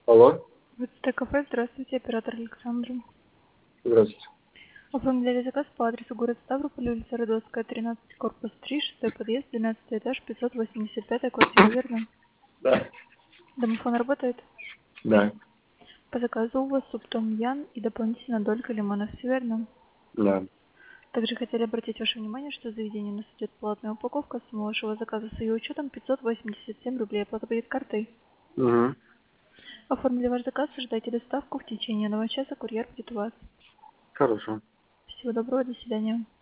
Алло, ВТТ кафе, здравствуйте, оператор Александр. здравствуйте. Оформляли заказ по адресу город Ставрополь, улица Родовская, 13, корпус 3, 6 подъезд, 12 этаж, 585 квартира, верно? Да. Домофон работает? Да. По заказу у вас суп том ян и дополнительно долька лимона, все верно? Да. Также хотели обратить ваше внимание, что в заведении у нас идет платная упаковка, сумма вашего заказа с ее учетом 587 рублей, оплата будет картой. Угу. Оформили ваш заказ, ожидайте доставку, в течение 1 часа курьер будет у вас. Хорошо. Всего доброго, до свидания.